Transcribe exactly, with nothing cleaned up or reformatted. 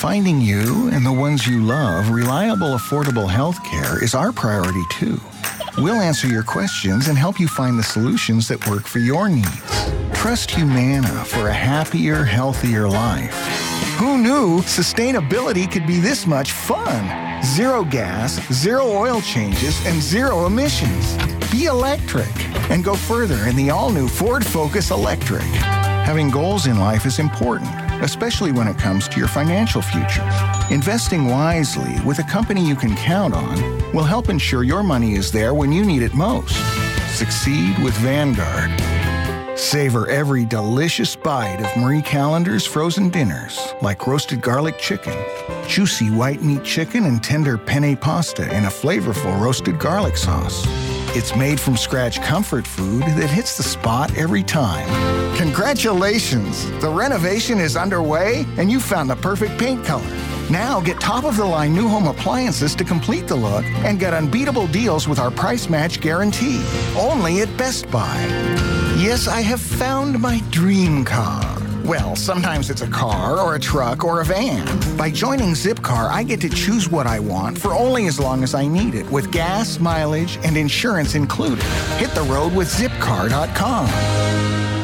Finding you and the ones you love reliable, affordable health care is our priority, too. We'll answer your questions and help you find the solutions that work for your needs. Trust Humana for a happier, healthier life. Who knew sustainability could be this much fun? Zero gas, zero oil changes, and zero emissions. Be electric and go further in the all-new Ford Focus Electric. Having goals in life is important, especially when it comes to your financial future. Investing wisely with a company you can count on will help ensure your money is there when you need it most. Succeed with Vanguard. Savor every delicious bite of Marie Callender's frozen dinners, like roasted garlic chicken, juicy white meat chicken, and tender penne pasta in a flavorful roasted garlic sauce. It's made from scratch comfort food that hits the spot every time. Congratulations! The renovation is underway and you found the perfect paint color. Now get top-of-the-line new home appliances to complete the look and get unbeatable deals with our price match guarantee. Only at Best Buy. Yes, I have found my dream car. Well, sometimes it's a car or a truck or a van. By joining Zipcar, I get to choose what I want for only as long as I need it, with gas, mileage, and insurance included. Hit the road with Zipcar dot com.